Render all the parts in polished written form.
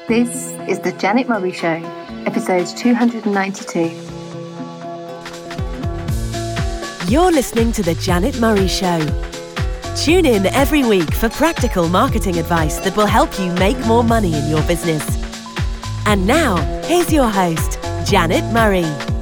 This is The Janet Murray Show, episode 292. You're listening to The Janet Murray Show. Tune in every week for practical marketing advice that will help you make more money in your business. And now, here's your host, Janet Murray.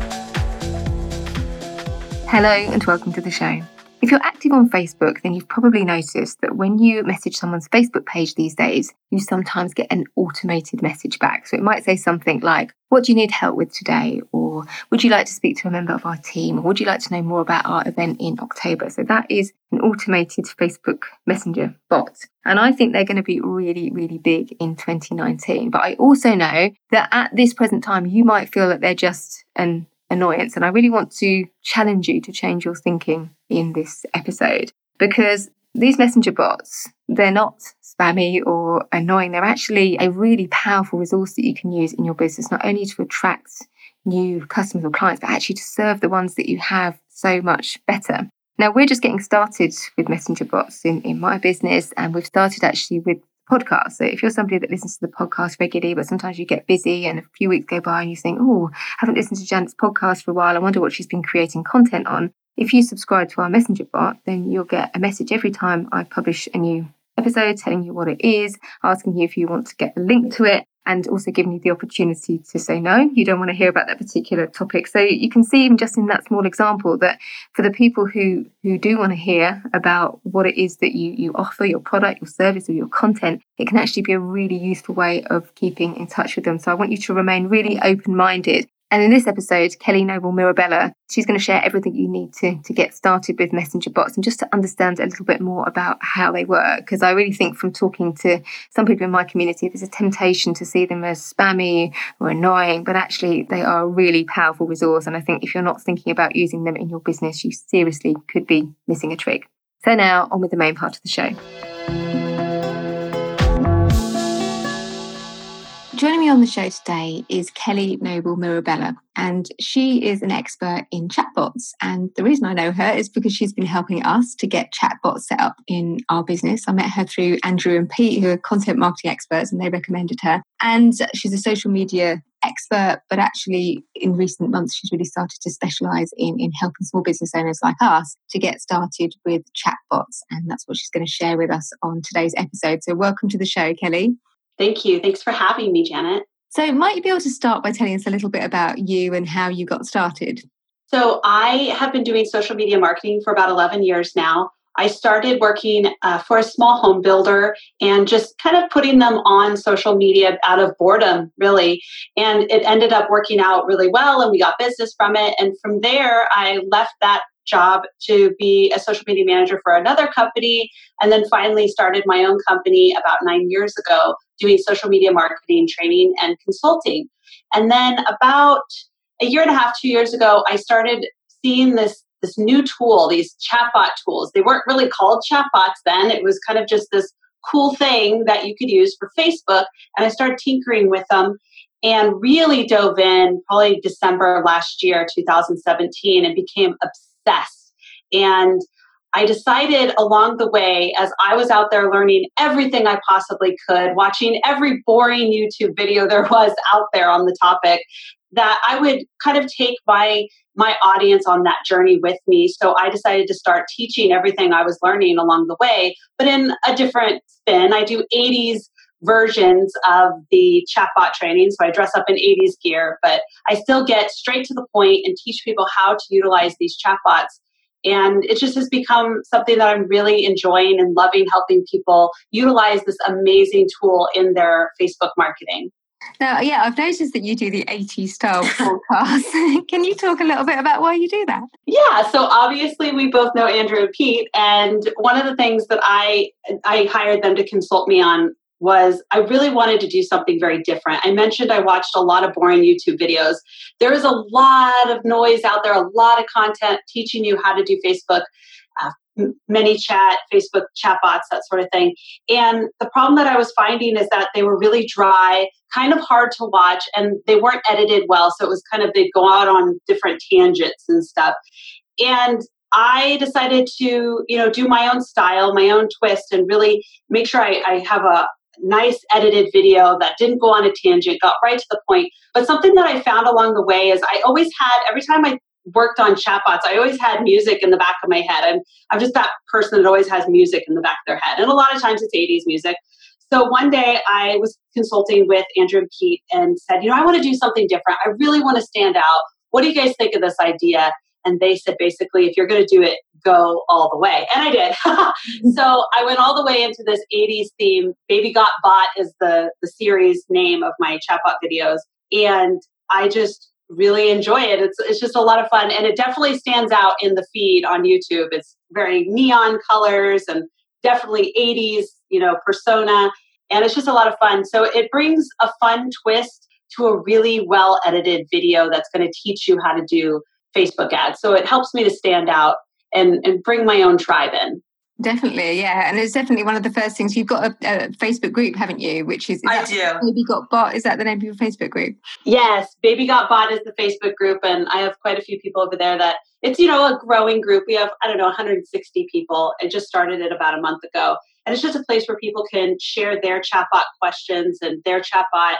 Hello and welcome to the show. If you're active on Facebook, then you've probably noticed that when you message someone's Facebook page these days, you sometimes get an automated message back. So it might say something like, what do you need help with today? Or would you like to speak to a member of our team? Or would you like to know more about our event in October? So that is an automated Facebook Messenger bot. And I think they're going to be really, really big in 2019. But I also know that at this present time, you might feel that they're just an annoyance. And I really want to challenge you to change your thinking in this episode, because these messenger bots, they're not spammy or annoying. They're actually a really powerful resource that you can use in your business, not only to attract new customers or clients, but actually to serve the ones that you have so much better. Now, we're just getting started with messenger bots in my business, and we've started actually with podcast. So if you're somebody that listens to the podcast regularly, but sometimes you get busy and a few weeks go by and you think, oh, I haven't listened to Janet's podcast for a while. I wonder what she's been creating content on. If you subscribe to our messenger bot, then you'll get a message every time I publish a new episode telling you what it is, asking you if you want to get a link to it, and also giving you the opportunity to say no, you don't want to hear about that particular topic. So you can see even just in that small example that for the people who do want to hear about what it is that you offer, your product, your service, or your content, it can actually be a really useful way of keeping in touch with them. So I want you to remain really open-minded. And in this episode, Kelly Noble Mirabella, she's going to share everything you need to get started with messenger bots and just to understand a little bit more about how they work. Because I really think from talking to some people in my community, there's a temptation to see them as spammy or annoying, but actually they are a really powerful resource. And I think if you're not thinking about using them in your business, you seriously could be missing a trick. So now on with the main part of the show. Joining me on the show today is Kelly Noble Mirabella, and she is an expert in chatbots. And the reason I know her is because she's been helping us to get chatbots set up in our business. I met her through Andrew and Pete, who are content marketing experts, and they recommended her. And she's a social media expert, but actually in recent months, she's really started to specialise in helping small business owners like us to get started with chatbots. And that's what she's going to share with us on today's episode. So welcome to the show, Kelly. Thank you. Thanks for having me, Janet. So might you be able to start by telling us a little bit about you and how you got started? So I have been doing social media marketing for about 11 years now. I started working for a small home builder and just kind of putting them on social media out of boredom, really. And it ended up working out really well and we got business from it. And from there, I left that job to be a social media manager for another company, and then finally started my own company about 9 years ago doing social media marketing, training, and consulting. And then about a year and a half, 2 years ago, I started seeing this new tool, these chatbot tools. They weren't really called chatbots then. It was kind of just this cool thing that you could use for Facebook. And I started tinkering with them and really dove in probably December last year, 2017, and became obsessed. And I decided along the way, as I was out there learning everything I possibly could, watching every boring YouTube video there was out there on the topic, that I would kind of take my audience on that journey with me. So I decided to start teaching everything I was learning along the way, but in a different spin. I do 80s versions of the chatbot training. So I dress up in 80s gear, but I still get straight to the point and teach people how to utilize these chatbots. And it just has become something that I'm really enjoying and loving, helping people utilize this amazing tool in their Facebook marketing. Now, yeah, I've noticed that you do the 80s style podcast. Can you talk a little bit about why you do that? Yeah, so obviously we both know Andrew and Pete, and one of the things that I hired them to consult me on was I really wanted to do something very different. I mentioned I watched a lot of boring YouTube videos. There is a lot of noise out there, a lot of content teaching you how to do Facebook, ManyChat, Facebook chatbots, that sort of thing. And the problem that I was finding is that they were really dry, kind of hard to watch, and they weren't edited well. So it was kind of, they'd go out on different tangents and stuff. And I decided to, do my own style, my own twist, and really make sure I have nice edited video that didn't go on a tangent, got right to the point. But something that I found along the way is I always had, every time I worked on chatbots, I always had music in the back of my head. I'm just that person that always has music in the back of their head. And a lot of times it's 80s music. So one day I was consulting with Andrew and Pete and said, I want to do something different. I really want to stand out. What do you guys think of this idea? And they said, basically, if you're going to do it, go all the way. And I did. So I went all the way into this 80s theme. Baby Got Bot is the series name of my chatbot videos. And I just really enjoy it. It's just a lot of fun. And it definitely stands out in the feed on YouTube. It's very neon colors and definitely 80s, persona. And it's just a lot of fun. So it brings a fun twist to a really well edited video that's going to teach you how to do Facebook ads. So it helps me to stand out and bring my own tribe in. Definitely, yeah. And it's definitely one of the first things. You've got a Facebook group, haven't you? Which is I do. Baby Got Bot, is that the name of your Facebook group? Yes, Baby Got Bot is the Facebook group. And I have quite a few people over there that it's, a growing group. We have, 160 people. I just started it about a month ago. And it's just a place where people can share their chatbot questions and their chatbot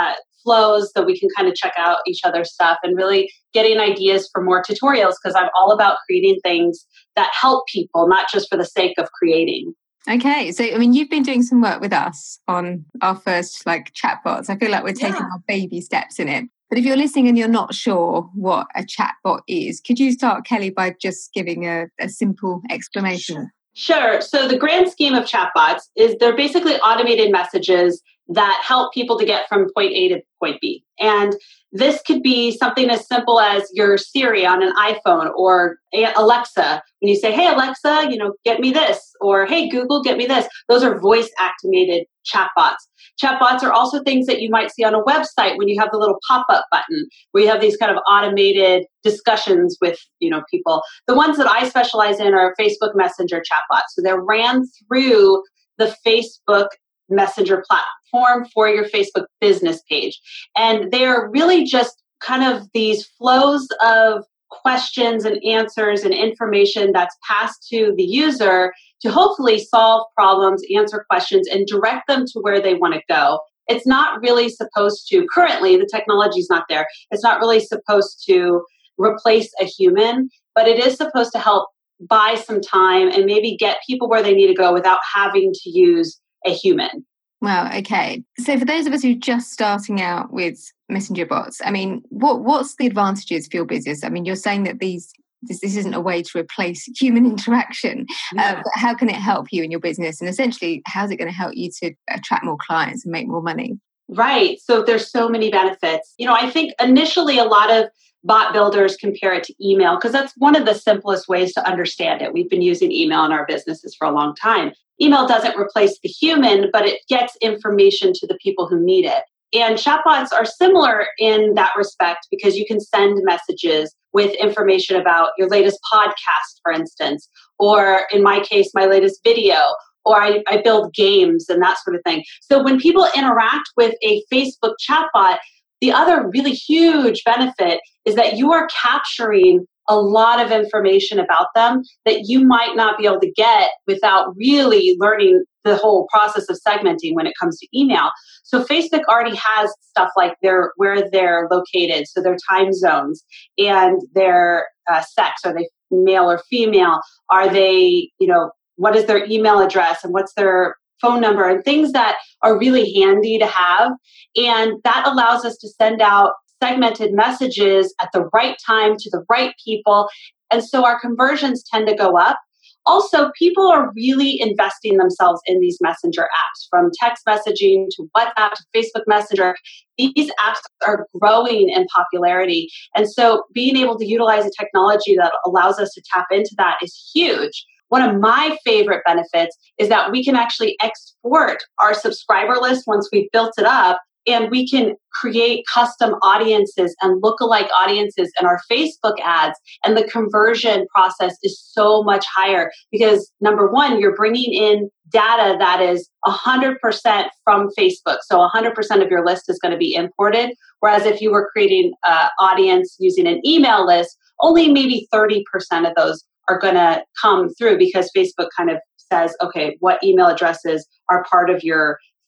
flows, that we can kind of check out each other's stuff and really getting ideas for more tutorials, because I'm all about creating things that help people, not just for the sake of creating. Okay. So, you've been doing some work with us on our first chatbots. I feel like we're taking our baby steps in it. But if you're listening and you're not sure what a chatbot is, could you start, Kelly, by just giving a simple explanation? Sure. So the grand scheme of chatbots is they're basically automated messages that help people to get from point A to point B. And this could be something as simple as your Siri on an iPhone, or Alexa. When you say, hey, Alexa, get me this, or hey, Google, get me this. Those are voice activated chatbots. Chatbots are also things that you might see on a website when you have the little pop-up button where you have these kind of automated discussions with, people. The ones that I specialize in are Facebook Messenger chatbots. So they're ran through the Facebook Messenger platform for your Facebook business page. And they're really just kind of these flows of questions and answers and information that's passed to the user to hopefully solve problems, answer questions, and direct them to where they want to go. It's not really supposed to, currently, the technology is not there. It's not really supposed to replace a human, but it is supposed to help buy some time and maybe get people where they need to go without having to use a human. Wow, okay. So for those of us who are just starting out with messenger bots, what's the advantages for your business? You're saying that this isn't a way to replace human interaction, but how can it help you in your business? And essentially, how's it going to help you to attract more clients and make more money? Right. So there's so many benefits. I think initially a lot of bot builders compare it to email because that's one of the simplest ways to understand it. We've been using email in our businesses for a long time. Email doesn't replace the human, but it gets information to the people who need it. And chatbots are similar in that respect because you can send messages with information about your latest podcast, for instance, or in my case, my latest video, or I build games and that sort of thing. So when people interact with a Facebook chatbot, the other really huge benefit is that you are capturing a lot of information about them that you might not be able to get without really learning the whole process of segmenting when it comes to email. So Facebook already has stuff like where they're located, so their time zones and their sex. Are they male or female? Are they, what is their email address and what's their phone number, and things that are really handy to have. And that allows us to send out segmented messages at the right time to the right people. And so our conversions tend to go up. Also, people are really investing themselves in these messenger apps, from text messaging to WhatsApp to Facebook Messenger. These apps are growing in popularity. And so being able to utilize a technology that allows us to tap into that is huge. One of my favorite benefits is that we can actually export our subscriber list once we've built it up, and we can create custom audiences and lookalike audiences in our Facebook ads. And the conversion process is so much higher because, number one, you're bringing in data that is 100% from Facebook. So 100% of your list is going to be imported. Whereas if you were creating an audience using an email list, only maybe 30% of those are going to come through because Facebook kind of says, okay, what email addresses are part of your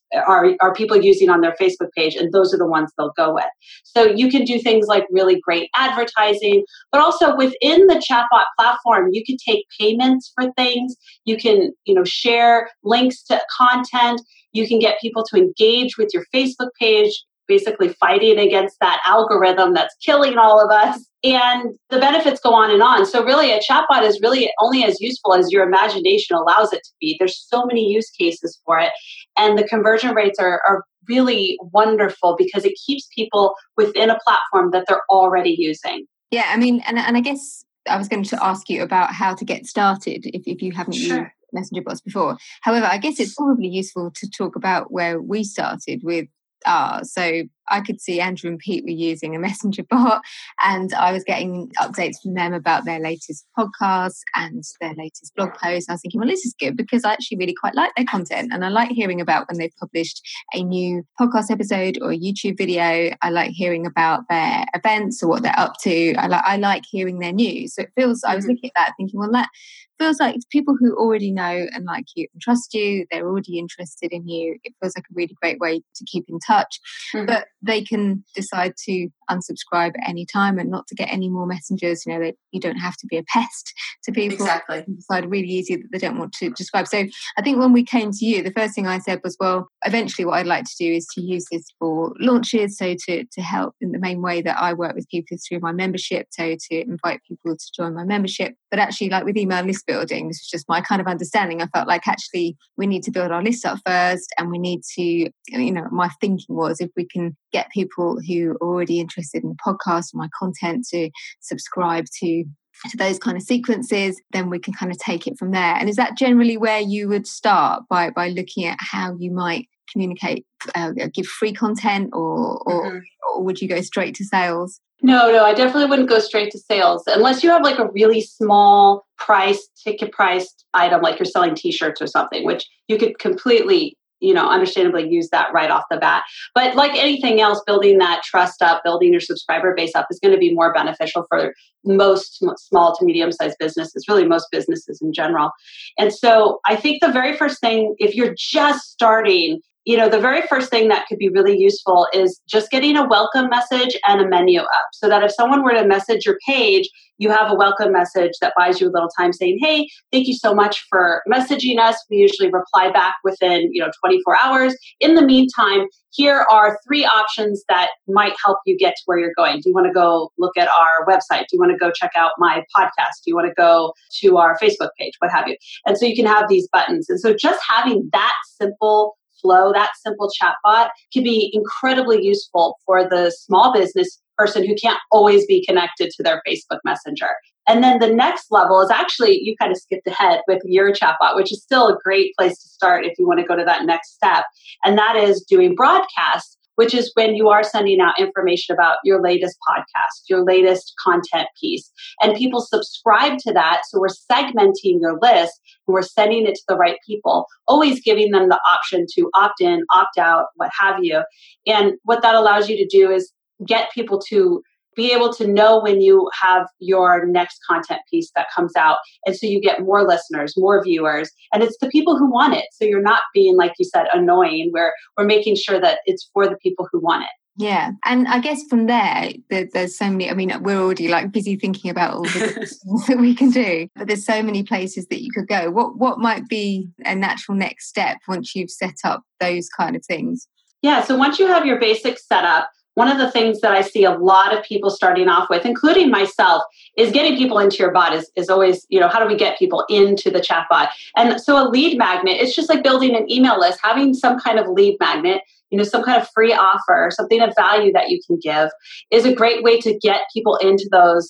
are people using on their Facebook page, and those are the ones they'll go with. So you can do things like really great advertising, but also within the chatbot platform, you can take payments for things. You can, share links to content. You can get people to engage with your Facebook page, basically fighting against that algorithm that's killing all of us. And the benefits go on and on. So really, a chatbot is really only as useful as your imagination allows it to be. There's so many use cases for it. And the conversion rates are really wonderful because it keeps people within a platform that they're already using. Yeah, I mean, and I guess I was going to ask you about how to get started if you haven't used Messenger bots before. However, I guess it's probably useful to talk about where we started with ours. So I could see Andrew and Pete were using a messenger bot, and I was getting updates from them about their latest podcasts and their latest blog posts. I was thinking, well, this is good because I actually really quite like their content, and I like hearing about when they've published a new podcast episode or a YouTube video. I like hearing about their events or what they're up to. I like hearing their news. So it feels, I was looking at that thinking, well, that feels like it's people who already know and like you and trust you. They're already interested in you. It feels like a really great way to keep in touch. But they can decide to unsubscribe at any time and not to get any more messengers. You don't have to be a pest to people. Exactly. They can decide really easy that they don't want to subscribe. So I think when we came to you, the first thing I said was, well, eventually what I'd like to do is to use this for launches. So to help in the main way that I work with people is through my membership. So to invite people to join my membership. But actually, like with email list building, this was just my kind of understanding. I felt like actually we need to build our list up first, and we need to, my thinking was if we can get people who are already interested in the podcast and my content to subscribe to those kind of sequences, then we can kind of take it from there. And is that generally where you would start by looking at how you might communicate, give free content, or would you go straight to sales? No, I definitely wouldn't go straight to sales unless you have like a really small ticket priced item, like you're selling t-shirts or something, which you could completely, understandably use that right off the bat. But like anything else, building that trust up, building your subscriber base up is going to be more beneficial for most small to medium-sized businesses, really most businesses in general. And so I think the very first thing, if you're just starting, the very first thing that could be really useful is just getting a welcome message and a menu up so that if someone were to message your page, you have a welcome message that buys you a little time saying, hey, thank you so much for messaging us. We usually reply back within, 24 hours. In the meantime, here are 3 options that might help you get to where you're going. Do you want to go look at our website? Do you want to go check out my podcast? Do you want to go to our Facebook page? What have you? And so you can have these buttons. And so just having that simple flow, that simple chatbot can be incredibly useful for the small business person who can't always be connected to their Facebook Messenger. And then the next level is actually, you kind of skipped ahead with your chatbot, which is still a great place to start if you want to go to that next step. And that is doing broadcasts, which is when you are sending out information about your latest podcast, your latest content piece. And people subscribe to that. So we're segmenting your list and we're sending it to the right people, always giving them the option to opt in, opt out, what have you. And what that allows you to do is get people to be able to know when you have your next content piece that comes out. And so you get more listeners, more viewers, and it's the people who want it. So you're not being, like you said, annoying. We're making sure that it's for the people who want it. Yeah. And I guess from there's so many, we're already like busy thinking about all the things that we can do, but there's so many places that you could go. What might be a natural next step once you've set up those kind of things? Yeah. So once you have your basics set up, one of the things that I see a lot of people starting off with, including myself, is getting people into your bot is always, how do we get people into the chat bot? And so a lead magnet, it's just like building an email list, having some kind of lead magnet, some kind of free offer, something of value that you can give is a great way to get people into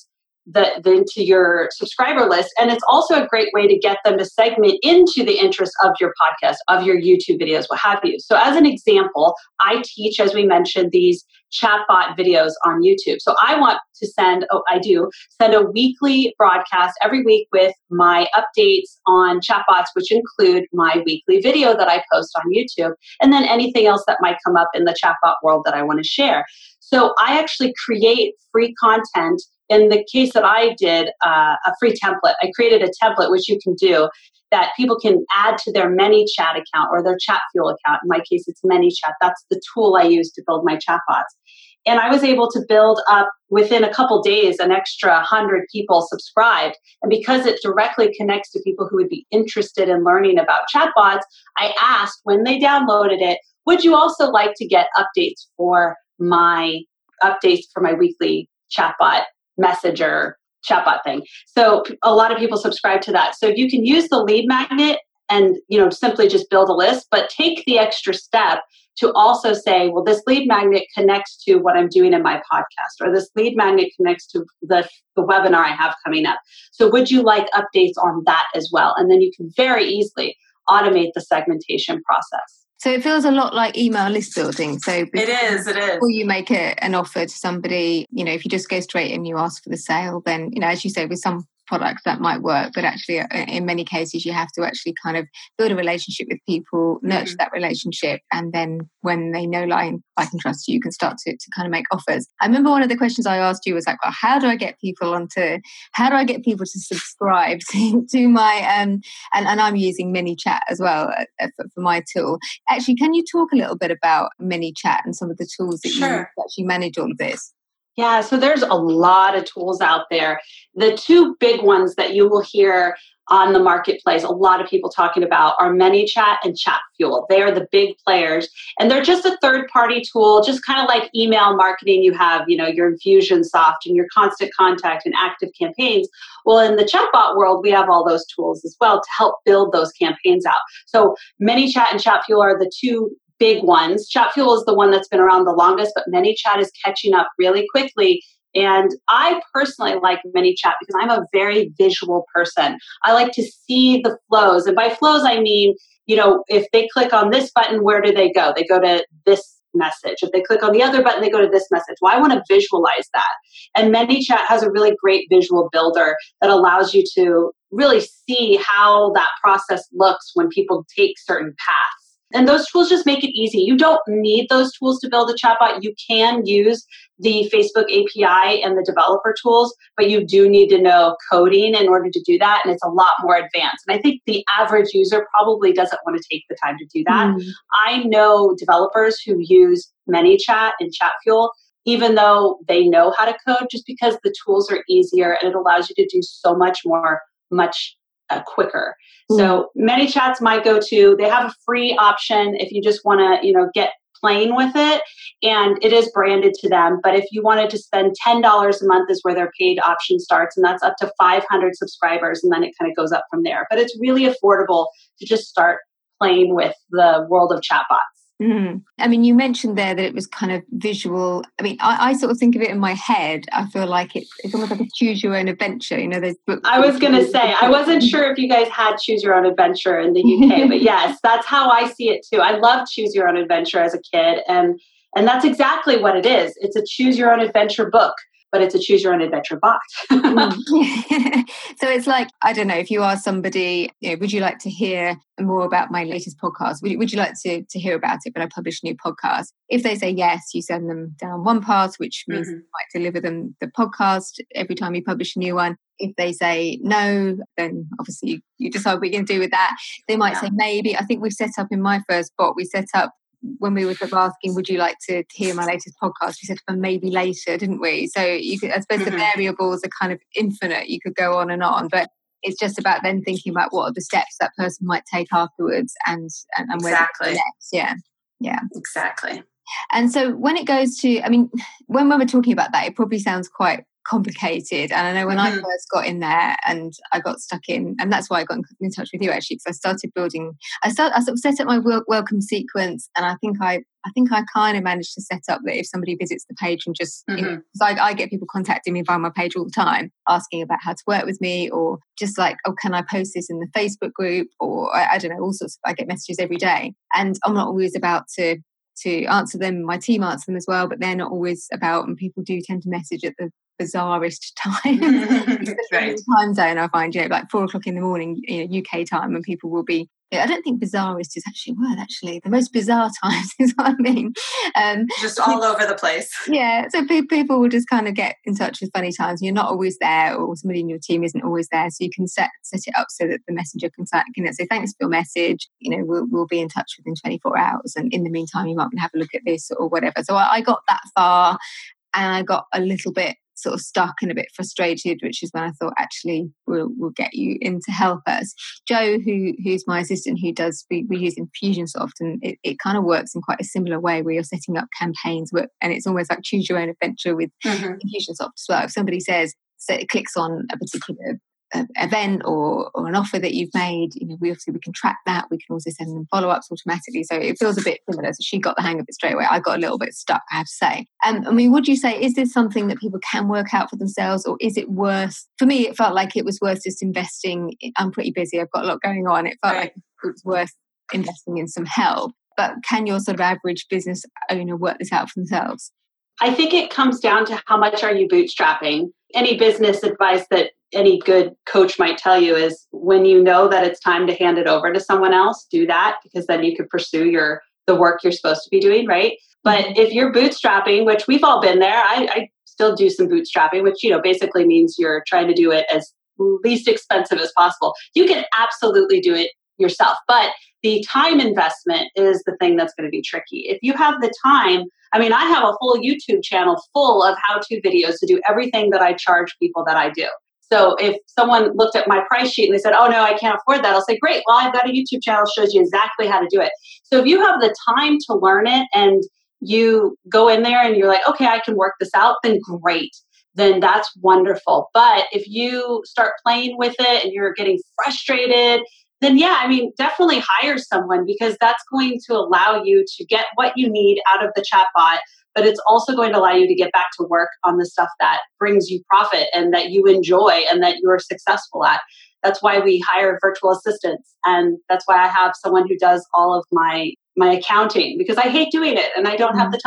into your subscriber list. And it's also a great way to get them to segment into the interests of your podcast, of your YouTube videos, what have you. So as an example, I teach, as we mentioned, these chatbot videos on YouTube. So I want to send a weekly broadcast every week with my updates on chatbots, which include my weekly video that I post on YouTube, and then anything else that might come up in the chatbot world that I want to share. So I actually create free content. In the case that I did, a free template, I created a template, which you can do, that people can add to their ManyChat account or their Chatfuel account. In my case, it's ManyChat. That's the tool I use to build my chatbots. And I was able to build up within a couple days an extra 100 people subscribed. And because it directly connects to people who would be interested in learning about chatbots, I asked when they downloaded it, would you also like to get updates for my weekly chatbot messenger chatbot thing? So a lot of people subscribe to that. So you can use the lead magnet and simply just build a list, but take the extra step to also say, well, this lead magnet connects to what I'm doing in my podcast, or this lead magnet connects to the webinar I have coming up. So would you like updates on that as well? And then you can very easily automate the segmentation process. So it feels a lot like email list building. So it is. Before you make an offer to somebody, if you just go straight and you ask for the sale, then, as you say, with some products that might work, but actually in many cases you have to actually kind of build a relationship with people, nurture that relationship, and then when they know, like and trust you can start to kind of make offers. I remember one of the questions I asked you was like, well, how do I get people to subscribe to my and I'm using ManyChat as well for my tool. Actually, can you talk a little bit about ManyChat and some of the tools that you use to actually manage all of this? Yeah, so there's a lot of tools out there. The two big ones that you will hear on the marketplace, a lot of people talking about, are ManyChat and Chatfuel. They are the big players, and they're just a third-party tool, just kind of like email marketing. You have, your Infusionsoft and your Constant Contact and Active Campaigns. Well, in the chatbot world, we have all those tools as well to help build those campaigns out. So ManyChat and Chatfuel are the two big ones. Chatfuel is the one that's been around the longest, but ManyChat is catching up really quickly. And I personally like ManyChat because I'm a very visual person. I like to see the flows. And by flows, I mean, if they click on this button, where do they go? They go to this message. If they click on the other button, they go to this message. Well, I want to visualize that. And ManyChat has a really great visual builder that allows you to really see how that process looks when people take certain paths. And those tools just make it easy. You don't need those tools to build a chatbot. You can use the Facebook API and the developer tools, but you do need to know coding in order to do that. And it's a lot more advanced. And I think the average user probably doesn't want to take the time to do that. I know developers who use ManyChat and Chatfuel, even though they know how to code, just because the tools are easier and it allows you to do so much more, much quicker. So ManyChat's my go-to. They have a free option if you just want to, get playing with it, and it is branded to them. But if you wanted to spend $10 a month is where their paid option starts, and that's up to 500 subscribers, and then it kind of goes up from there. But it's really affordable to just start playing with the world of chatbots. I mean, you mentioned there that it was kind of visual. I mean, I sort of think of it in my head. I feel like it's almost like a choose your own adventure. Those books. I was going to say, I wasn't sure if you guys had choose your own adventure in the UK, but yes, that's how I see it too. I loved choose your own adventure as a kid. And that's exactly what it is. It's a choose your own adventure book, but it's a choose your own adventure bot. So it's like, I don't know, if you ask somebody, would you like to hear more about my latest podcast? Would you like to hear about it when I publish a new podcast? If they say yes, you send them down one path, which means you might deliver them the podcast every time you publish a new one. If they say no, then obviously you decide what you're going to do with that. They might say maybe. I think we set up in my first bot, we set up when we were sort of asking, would you like to hear my latest podcast? We said maybe later, didn't we? So you could, I suppose the variables are kind of infinite. You could go on and on, but it's just about then thinking about what are the steps that person might take afterwards and where to go next. Yeah. Exactly. And so when it goes to, I mean, when we're talking about that, it probably sounds quite complicated. And I know when I first got in there and I got stuck in, and that's why I got in touch with you actually, because I sort of set up my welcome sequence, and I think I kind of managed to set up that if somebody visits the page and just, because I get people contacting me via my page all the time, asking about how to work with me, or just like, oh, can I post this in the Facebook group? Or I don't know, all sorts of, I get messages every day. And I'm not always about to answer them. My team answer them as well, but they're not always about, and people do tend to message at the bizarrest time. Right. Time zone, I find, like 4:00 in the morning, UK time, and people will be Yeah, I don't think bizarrest is actually a word, actually. The most bizarre times is what I mean. Just all over the place. Yeah, so people will just kind of get in touch with funny times. You're not always there, or somebody in your team isn't always there. So you can set it up so that the messenger can say, thanks for your message. We'll be in touch within 24 hours. And in the meantime, you might want to have a look at this or whatever. So I got that far, and I got a little bit sort of stuck and a bit frustrated, which is when I thought, actually, we'll get you in to help us. Joe, who's my assistant, we use Infusionsoft, and it kind of works in quite a similar way where you're setting up campaigns, and it's almost like choose your own adventure with Infusionsoft as well. If somebody it clicks on a particular event or an offer that you've made, we can track that. We can also send them follow-ups automatically. So it feels a bit similar. So she got the hang of it straight away. I got a little bit stuck, I have to say. Would you say, is this something that people can work out for themselves, or is it worth, for me, it felt like it was worth just investing. I'm pretty busy. I've got a lot going on. It felt like it was worth investing in some help. But can your sort of average business owner work this out for themselves? I think it comes down to how much are you bootstrapping. Any business advice that any good coach might tell you is when you know that it's time to hand it over to someone else, do that, because then you could pursue the work you're supposed to be doing, right? But if you're bootstrapping, which we've all been there, I still do some bootstrapping, which basically means you're trying to do it as least expensive as possible. You can absolutely do it yourself, but the time investment is the thing that's going to be tricky. If you have the time, I have a whole YouTube channel full of how-to videos to do everything that I charge people that I do. So if someone looked at my price sheet and they said, oh no, I can't afford that, I'll say, great, well, I've got a YouTube channel that shows you exactly how to do it. So if you have the time to learn it and you go in there and you're like, okay, I can work this out, then great. Then that's wonderful. But if you start playing with it and you're getting frustrated, then definitely hire someone, because that's going to allow you to get what you need out of the chatbot, but it's also going to allow you to get back to work on the stuff that brings you profit and that you enjoy and that you're successful at. That's why we hire virtual assistants. And that's why I have someone who does all of my accounting, because I hate doing it and I don't have the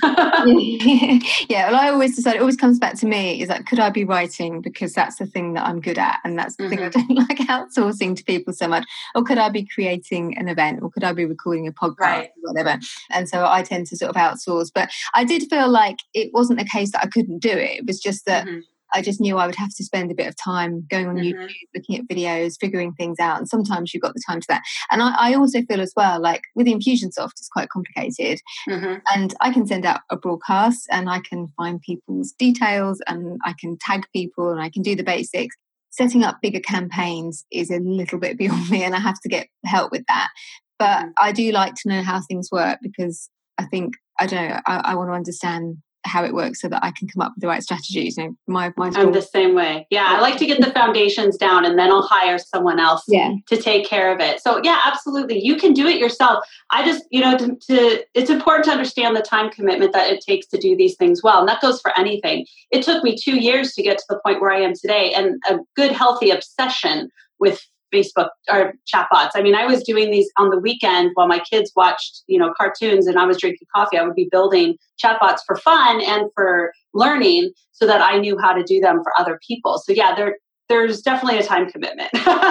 time. Yeah, well, I always decide, it always comes back to me, is like, could I be writing? Because that's the thing that I'm good at. And that's the thing I don't like outsourcing to people so much. Or could I be creating an event? Or could I be recording a podcast or whatever? And so I tend to sort of outsource. But I did feel like it wasn't a case that I couldn't do it. It was just that I just knew I would have to spend a bit of time going on YouTube, looking at videos, figuring things out. And sometimes you've got the time to that. And I also feel as well, like with Infusionsoft, it's quite complicated. And I can send out a broadcast and I can find people's details and I can tag people and I can do the basics. Setting up bigger campaigns is a little bit beyond me and I have to get help with that. But I do like to know how things work, because I think, I don't know, I want to understand how it works so that I can come up with the right strategies. I'm the same way. Yeah, I like to get the foundations down and then I'll hire someone else to take care of it. So yeah, absolutely. You can do it yourself. I just, it's important to understand the time commitment that it takes to do these things well. And that goes for anything. It took me 2 years to get to the point where I am today, and a good, healthy obsession with Facebook or chatbots. I was doing these on the weekend while my kids watched, cartoons and I was drinking coffee. I would be building chatbots for fun and for learning so that I knew how to do them for other people. So yeah, there's definitely a time commitment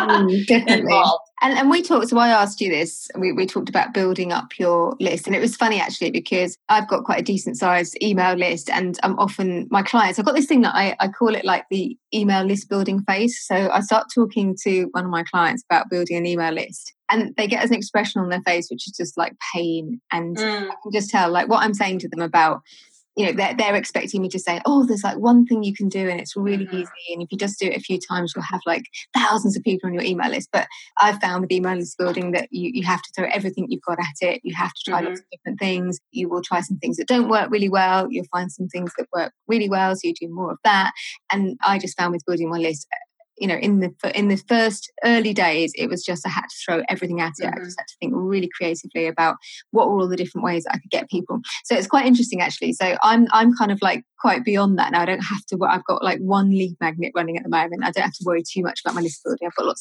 involved. And we talked, so I asked you this, we talked about building up your list. And it was funny actually, because I've got quite a decent sized email list, and I'm often, my clients, I've got this thing that I call it like the email list building phase. So I start talking to one of my clients about building an email list, and they get an expression on their face, which is just like pain. And I can just tell, like, what I'm saying to them about, they're expecting me to say, oh, there's like one thing you can do and it's really easy. And if you just do it a few times, you'll have like thousands of people on your email list. But I've found with email list building that you have to throw everything you've got at it. You have to try lots of different things. You will try some things that don't work really well. You'll find some things that work really well. So you do more of that. And I just found with building my list, in the first early days, it was just I had to throw everything at it. I just had to think really creatively about what were all the different ways I could get people. So it's quite interesting actually. So I'm kind of like quite beyond that now. I don't have to. I've got like one lead magnet running at the moment. I don't have to worry too much about my list building. I've got lots of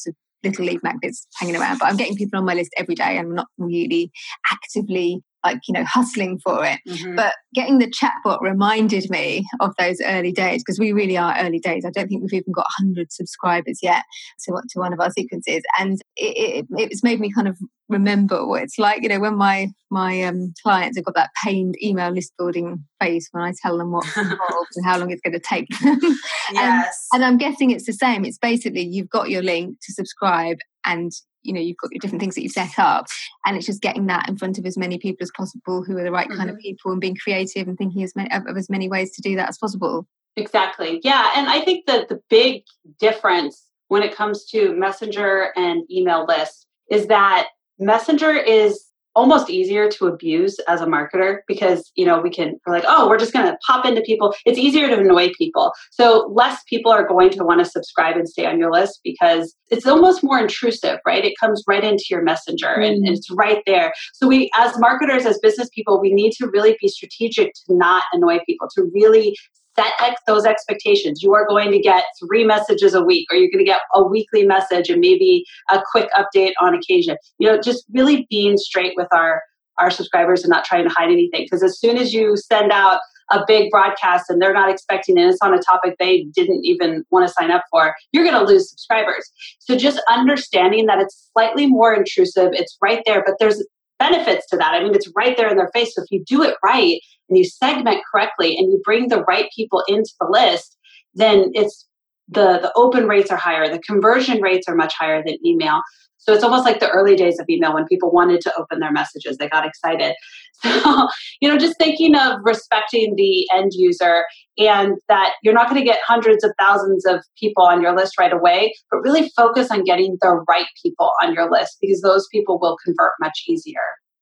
little lead magnets hanging around, but I'm getting people on my list every day. I'm not really actively hustling for it. Mm-hmm. But getting the chatbot reminded me of those early days, because we really are early days. I don't think we've even got 100 subscribers yet to one of our sequences. And it's made me kind of remember what it's like, when my clients have got that pained email list building phase when I tell them what's involved and how long it's going to take them. Yes. And I'm guessing it's the same. It's basically, you've got your link to subscribe and you've got your different things that you've set up, and it's just getting that in front of as many people as possible who are the right kind of people, and being creative and thinking of as many ways to do that as possible. Exactly. Yeah. And I think that the big difference when it comes to Messenger and email lists is that Messenger is almost easier to abuse as a marketer, because, we're like, oh, we're just going to pop into people. It's easier to annoy people. So less people are going to want to subscribe and stay on your list because it's almost more intrusive, right? It comes right into your Messenger and it's right there. So we, as marketers, as business people, we need to really be strategic to not annoy people, to really set those expectations. You are going to get 3 messages a week, or you're going to get a weekly message and maybe a quick update on occasion. Just really being straight with our subscribers and not trying to hide anything. Because as soon as you send out a big broadcast and they're not expecting it, and it's on a topic they didn't even want to sign up for, you're going to lose subscribers. So just understanding that it's slightly more intrusive, it's right there, but there's benefits to that. I mean, it's right there in their face. So if you do it right and you segment correctly and you bring the right people into the list, then it's the open rates are higher. The conversion rates are much higher than email. So it's almost like the early days of email when people wanted to open their messages, they got excited. So, just thinking of respecting the end user, and that you're not going to get hundreds of thousands of people on your list right away, but really focus on getting the right people on your list, because those people will convert much easier.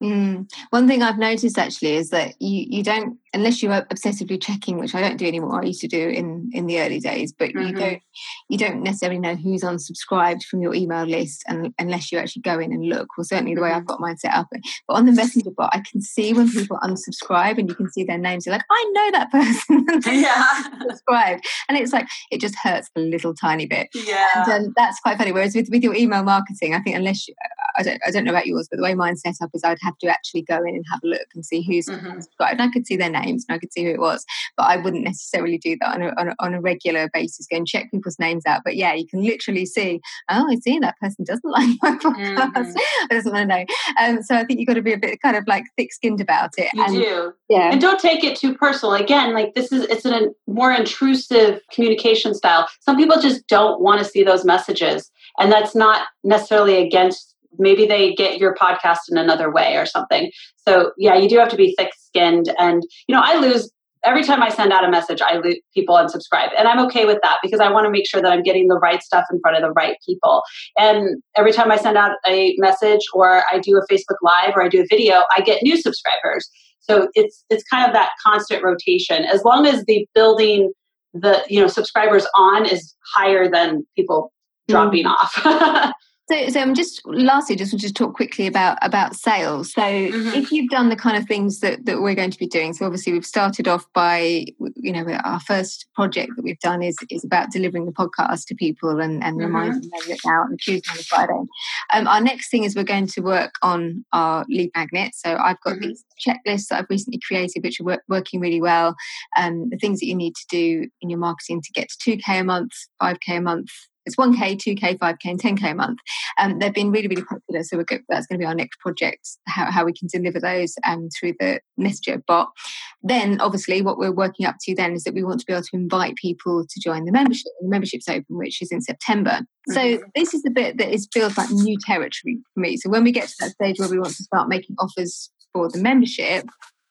One thing I've noticed actually is that you don't, unless you are obsessively checking, which I don't do anymore. I used to do in the early days, but you don't necessarily know who's unsubscribed from your email list, and unless you actually go in and look. Well, certainly the way I've got mine set up. But on the Messenger bot, I can see when people unsubscribe, and you can see their names. You're like, I know that person. Subscribed, and it's like it just hurts a little tiny bit. Yeah, and that's quite funny. Whereas with your email marketing, I think unless I don't know about yours, but the way mine's set up is I'd have to actually go in and have a look and see who's subscribed. And I could see their names and I could see who it was, but I wouldn't necessarily do that on a regular basis, go and check people's names out. But yeah, you can literally see, oh, I see that person doesn't like my podcast. I doesn't want to know. So I think you've got to be a bit kind of like thick-skinned about it. You do. Yeah. And don't take it too personal. Again, like it's a more intrusive communication style. Some people just don't want to see those messages. And that's not necessarily against, maybe they get your podcast in another way or something. So yeah, you do have to be thick-skinned. And, I lose, every time I send out a message, I lose people unsubscribe. And I'm okay with that, because I want to make sure that I'm getting the right stuff in front of the right people. And every time I send out a message, or I do a Facebook Live, or I do a video, I get new subscribers. So it's kind of that constant rotation. As long as the building the, subscribers on is higher than people dropping off. So I'm just lastly, just want to talk quickly about sales. So if you've done the kind of things that we're going to be doing, so obviously we've started off by, our first project that we've done is about delivering the podcast to people and reminding them that it's out on Tuesday and Friday. Our next thing is we're going to work on our lead magnet. So I've got these checklists that I've recently created, which are working really well. The things that you need to do in your marketing to get to 2K a month, 5K a month. It's 1K, 2K, 5K, and 10K a month. They've been really, really popular. So that's going to be our next project, how we can deliver those through the Messenger bot. Then, obviously, what we're working up to then is that we want to be able to invite people to join the membership. The membership's open, which is in September. So this is the bit that feels like new territory for me. So when we get to that stage where we want to start making offers for the membership,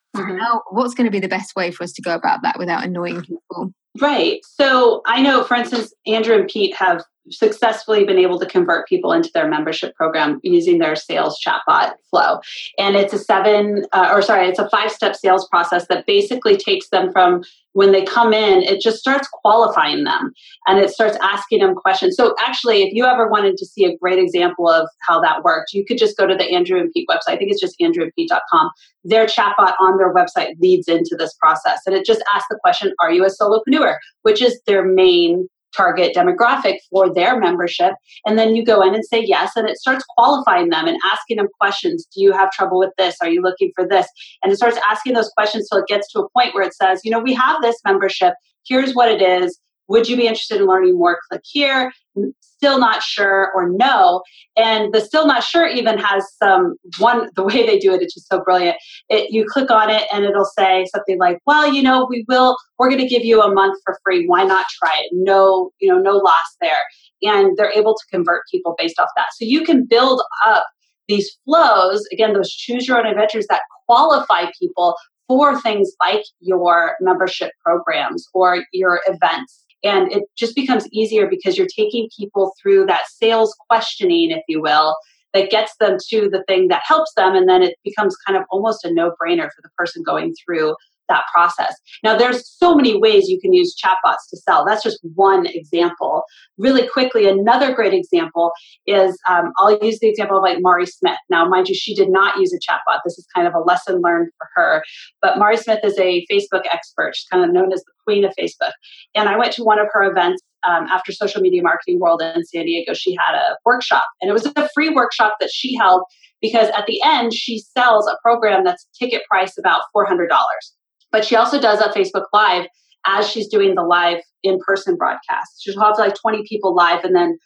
what's going to be the best way for us to go about that without annoying people? Right. So I know, for instance, Andrew and Pete have successfully been able to convert people into their membership program using their sales chatbot Flow. And it's it's a 5-step sales process that basically takes them from when they come in, it just starts qualifying them and it starts asking them questions. So actually, if you ever wanted to see a great example of how that worked, you could just go to the Andrew and Pete website. I think it's just andrewandpete.com. Their chatbot on their website leads into this process. And it just asks the question, are you a solopreneur? Which is their main target demographic for their membership. And then you go in and say yes, and it starts qualifying them and asking them questions. Do you have trouble with this? Are you looking for this? And it starts asking those questions till it gets to a point where it says, we have this membership. Here's what it is. Would you be interested in learning more? Click here. Still not sure, or no. And the still not sure even has the way they do it, it's just so brilliant. You click on it and it'll say something like, well, we're going to give you a month for free. Why not try it? No, no loss there. And they're able to convert people based off that. So you can build up these flows, again, those choose your own adventures that qualify people for things like your membership programs or your events. And it just becomes easier because you're taking people through that sales questioning, if you will, that gets them to the thing that helps them. And then it becomes kind of almost a no-brainer for the person going through that process. Now, there's so many ways you can use chatbots to sell. That's just one example. Really quickly, another great example is, I'll use the example of like Mari Smith. Now, mind you, she did not use a chatbot. This is kind of a lesson learned for her. But Mari Smith is a Facebook expert. She's kind of known as the queen of Facebook. And I went to one of her events after Social Media Marketing World in San Diego. She had a workshop, and it was a free workshop that she held because at the end, she sells a program that's ticket price about $400. But she also does a Facebook Live as she's doing the live in-person broadcast. She'll have like 20 people live and then,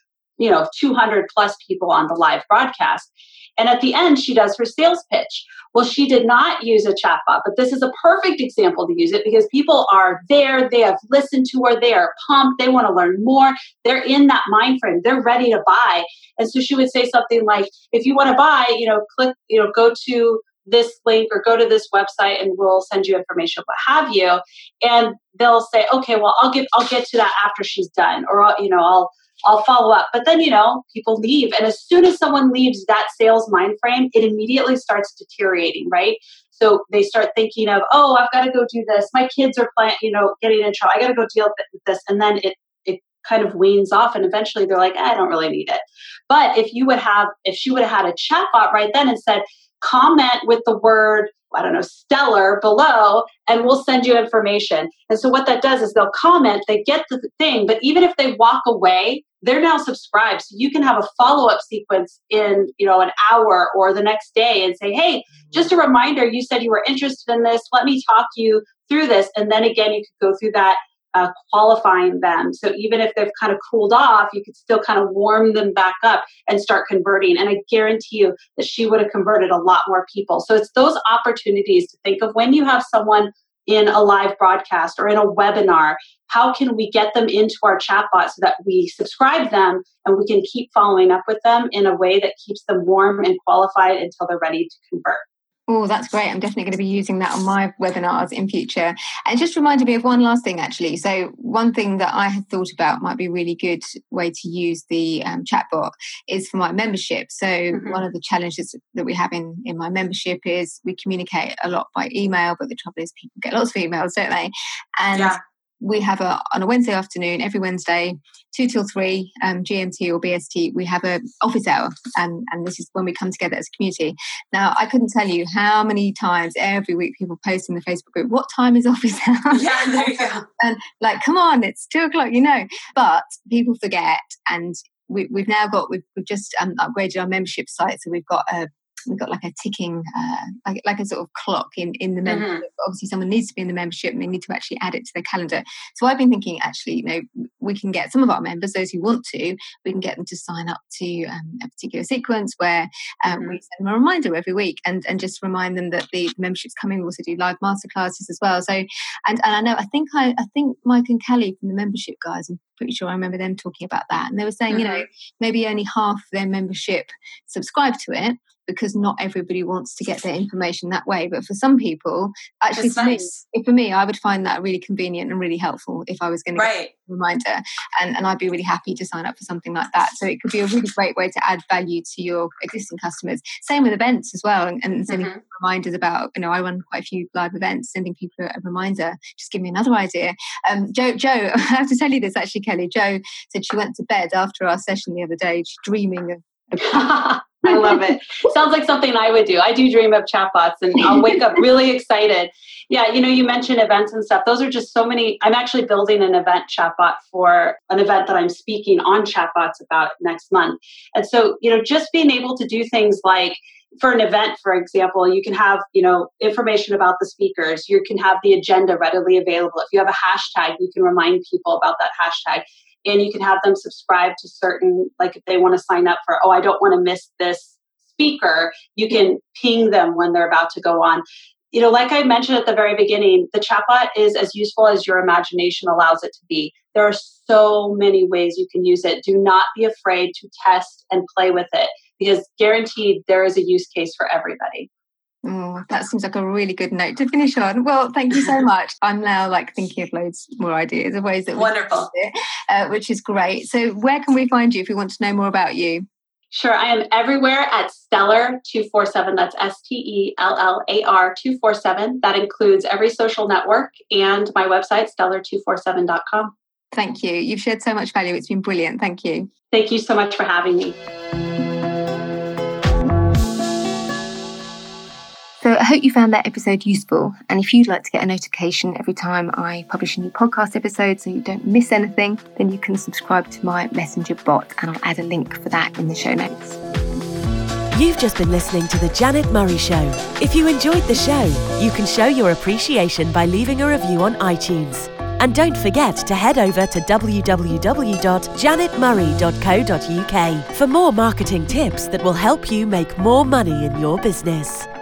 200 plus people on the live broadcast. And at the end, she does her sales pitch. Well, she did not use a chatbot, but this is a perfect example to use it because people are there. They have listened to her. They are pumped. They want to learn more. They're in that mind frame. They're ready to buy. And so she would say something like, if you want to buy, click, go to this link or go to this website and we'll send you information, what have you. And they'll say, okay, well, I'll get to that after she's done, or, I'll follow up. But then, people leave. And as soon as someone leaves that sales mind frame, it immediately starts deteriorating, right? So they start thinking of, oh, I've got to go do this. My kids are getting in trouble. I got to go deal with this. And then it kind of weans off. And eventually they're like, I don't really need it. But if she would have had a chatbot right then and said, comment with the word, stellar below, and we'll send you information. And so what that does is they'll comment, they get the thing, but even if they walk away, they're now subscribed. So you can have a follow-up sequence in, an hour or the next day and say, hey, just a reminder, you said you were interested in this. Let me talk you through this. And then again, you could go through that qualifying them. So even if they've kind of cooled off, you could still kind of warm them back up and start converting. And I guarantee you that she would have converted a lot more people. So it's those opportunities to think of when you have someone in a live broadcast or in a webinar, how can we get them into our chatbot so that we subscribe them and we can keep following up with them in a way that keeps them warm and qualified until they're ready to convert. Oh, that's great. I'm definitely going to be using that on my webinars in future. And it just reminded me of one last thing, actually. So one thing that I had thought about might be a really good way to use the chatbot is for my membership. So one of the challenges that we have in my membership is we communicate a lot by email, but the trouble is people get lots of emails, don't they? And we have on a Wednesday afternoon, every Wednesday, 2 till 3, GMT or BST, we have an office hour. And this is when we come together as a community. Now, I couldn't tell you how many times every week people post in the Facebook group, what time is office hour? Yeah, there you go. And like, come on, it's 2:00, But people forget. And we've just upgraded our membership site. So we've got like a ticking, like a sort of clock in the membership. Obviously, someone needs to be in the membership and they need to actually add it to their calendar. So I've been thinking, actually, we can get some of our members, those who want to, we can get them to sign up to a particular sequence where we send them a reminder every week and just remind them that the membership's coming. We also do live masterclasses as well. So, and I know, I think Mike and Kelly from the membership guys, I'm pretty sure I remember them talking about that. And they were saying, maybe only half their membership subscribe to it, because not everybody wants to get their information that way. But for some people, actually, for me, I would find that really convenient and really helpful if I was going to get a reminder. And I'd be really happy to sign up for something like that. So it could be a really great way to add value to your existing customers. Same with events as well. And sending reminders about, I run quite a few live events, sending people a reminder, just give me another idea. Joe, I have to tell you this actually, Kelly. Joe said she went to bed after our session the other day, dreaming of I love it. Sounds like something I would do. I do dream of chatbots, and I'll wake up really excited. Yeah, you mentioned events and stuff. Those are just so many. I'm actually building an event chatbot for an event that I'm speaking on chatbots about next month. And so, just being able to do things like, for an event, for example, you can have, information about the speakers. You can have the agenda readily available. If you have a hashtag, you can remind people about that hashtag. And you can have them subscribe to certain, like if they want to sign up for, I don't want to miss this speaker, you can ping them when they're about to go on. Like I mentioned at the very beginning, the chatbot is as useful as your imagination allows it to be. There are so many ways you can use it. Do not be afraid to test and play with it, because guaranteed there is a use case for everybody. Oh, that seems like a really good note to finish on. Well, thank you so much. I'm now thinking of loads more ideas of ways that we can use it, which is great. So where can we find you if we want to know more about you? Sure. I am everywhere at Stellar247. That's STELLAR 247. That includes every social network and my website, stellar247.com. Thank you. You've shared so much value. It's been brilliant. Thank you. Thank you so much for having me. So I hope you found that episode useful. And if you'd like to get a notification every time I publish a new podcast episode so you don't miss anything, then you can subscribe to my Messenger bot, and I'll add a link for that in the show notes. You've just been listening to The Janet Murray Show. If you enjoyed the show, you can show your appreciation by leaving a review on iTunes. And don't forget to head over to www.janetmurray.co.uk for more marketing tips that will help you make more money in your business.